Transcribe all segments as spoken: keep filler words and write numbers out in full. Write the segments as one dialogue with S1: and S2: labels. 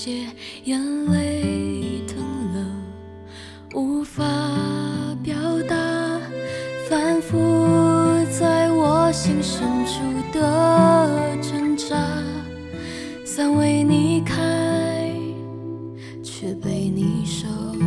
S1: 界，眼泪疼了，无法表达，反复在我心深处的挣扎。伞为你开，却被你收。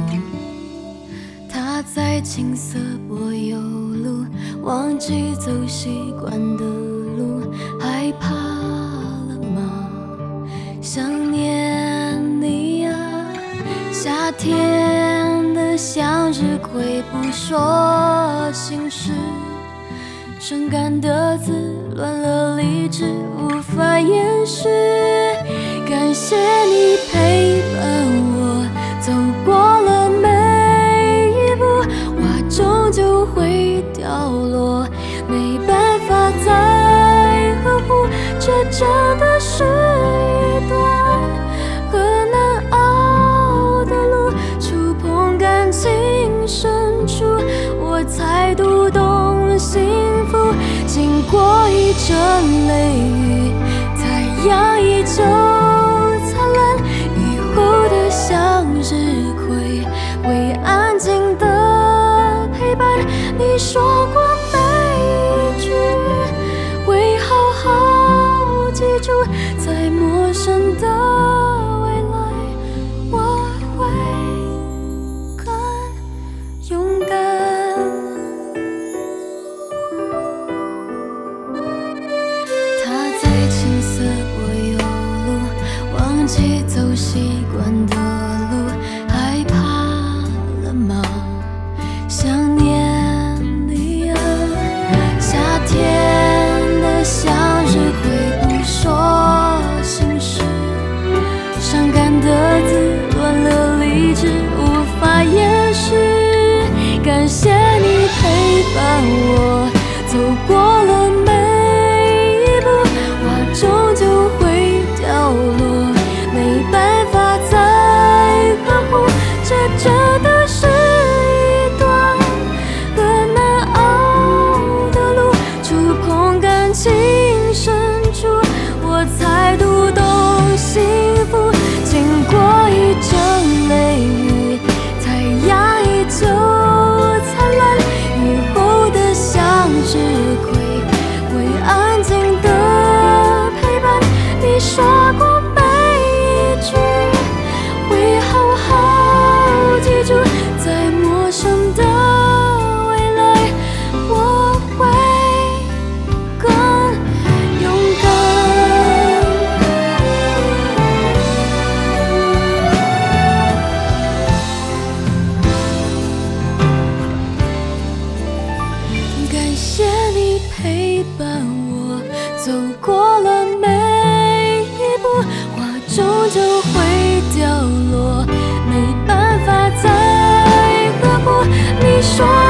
S1: 他在青涩柏油路，忘记走习惯的路，害怕了吗？想念你啊，夏天的向日葵不说心事，伤感的字乱了理智，无法掩饰。感谢你陪伴我走过了每一步，花终究会掉落，没办法再呵护，这真的是一段很难熬的路。触碰感情深处，我才读懂幸福。经过一阵雷雨，太阳依旧灿烂，雨后的向日葵会安静的陪伴。你说过每一句会好好记住，在陌生的未来我会更勇敢。他在青涩柏油路，忘记走习惯的路，害怕了吗？想念你啊，夏天的向日葵不说心事，伤感的字乱了理智，无法掩饰。感谢你陪伴我走过了每一步，花终究会掉落，没办法再呵护，这真的是一段很难熬的路。触碰感情深处，我才读懂幸福。经过一阵雷雨，太阳依旧灿烂，雨后的向日葵会安静的陪伴。你说过每一句会好好记住，在陌生的未来我会更勇敢。感谢你陪伴我走过了每一步，花终究会掉落，没办法再呵护。你说